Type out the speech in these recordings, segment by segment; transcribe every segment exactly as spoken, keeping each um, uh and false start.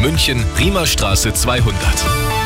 München, Riemerstraße zweihundert.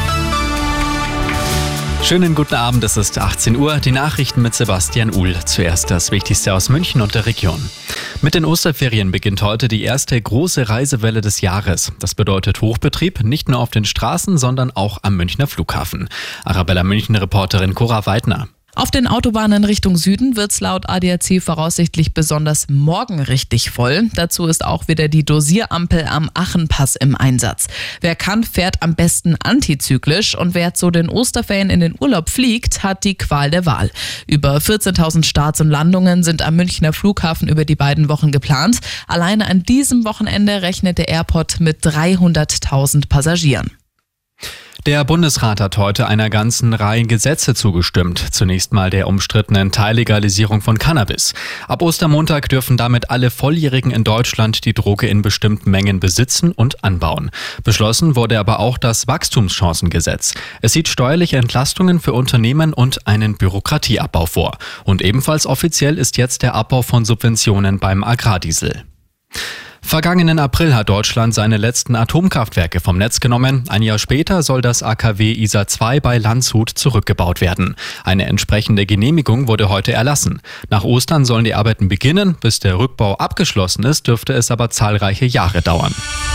Schönen guten Abend, es ist achtzehn Uhr. Die Nachrichten mit Sebastian Uhl. Zuerst das Wichtigste aus München und der Region. Mit den Osterferien beginnt heute die erste große Reisewelle des Jahres. Das bedeutet Hochbetrieb, nicht nur auf den Straßen, sondern auch am Münchner Flughafen. Arabella München-Reporterin Cora Weidner. Auf den Autobahnen Richtung Süden wird's laut A D A C voraussichtlich besonders morgen richtig voll. Dazu ist auch wieder die Dosierampel am Achenpass im Einsatz. Wer kann, fährt am besten antizyklisch und wer zu den Osterferien in den Urlaub fliegt, hat die Qual der Wahl. Über vierzehntausend Starts und Landungen sind am Münchner Flughafen über die beiden Wochen geplant. Alleine an diesem Wochenende rechnet der Airport mit dreihunderttausend Passagieren. Der Bundesrat hat heute einer ganzen Reihe Gesetze zugestimmt. Zunächst mal der umstrittenen Teillegalisierung von Cannabis. Ab Ostermontag dürfen damit alle Volljährigen in Deutschland die Droge in bestimmten Mengen besitzen und anbauen. Beschlossen wurde aber auch das Wachstumschancengesetz. Es sieht steuerliche Entlastungen für Unternehmen und einen Bürokratieabbau vor. Und ebenfalls offiziell ist jetzt der Abbau von Subventionen beim Agrardiesel. Vergangenen April hat Deutschland seine letzten Atomkraftwerke vom Netz genommen. Ein Jahr später soll das A K W Isar zwei bei Landshut zurückgebaut werden. Eine entsprechende Genehmigung wurde heute erlassen. Nach Ostern sollen die Arbeiten beginnen. Bis der Rückbau abgeschlossen ist, dürfte es aber zahlreiche Jahre dauern.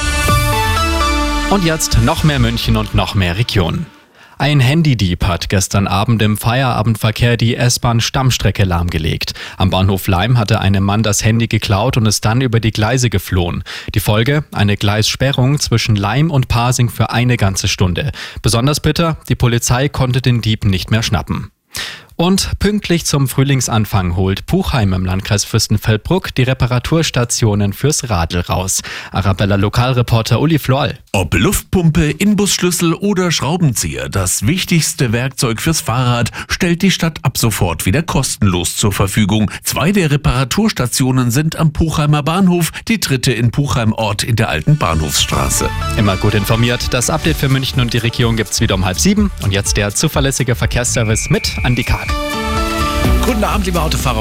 Und jetzt noch mehr München und noch mehr Region. Ein Handydieb hat gestern Abend im Feierabendverkehr die S-Bahn-Stammstrecke lahmgelegt. Am Bahnhof Laim hatte einem Mann das Handy geklaut und ist dann über die Gleise geflohen. Die Folge? Eine Gleissperrung zwischen Laim und Pasing für eine ganze Stunde. Besonders bitter, die Polizei konnte den Dieb nicht mehr schnappen. Und pünktlich zum Frühlingsanfang holt Puchheim im Landkreis Fürstenfeldbruck die Reparaturstationen fürs Radl raus. Arabella Lokalreporter Uli Floll. Ob Luftpumpe, Inbusschlüssel oder Schraubenzieher, das wichtigste Werkzeug fürs Fahrrad stellt die Stadt ab sofort wieder kostenlos zur Verfügung. Zwei der Reparaturstationen sind am Puchheimer Bahnhof, die dritte in Puchheim Ort in der alten Bahnhofsstraße. Immer gut informiert. Das Update für München und die Region gibt's wieder um halb sieben. Und jetzt der zuverlässige Verkehrsservice mit Andi Karg. Guten Abend, liebe Autofahrer.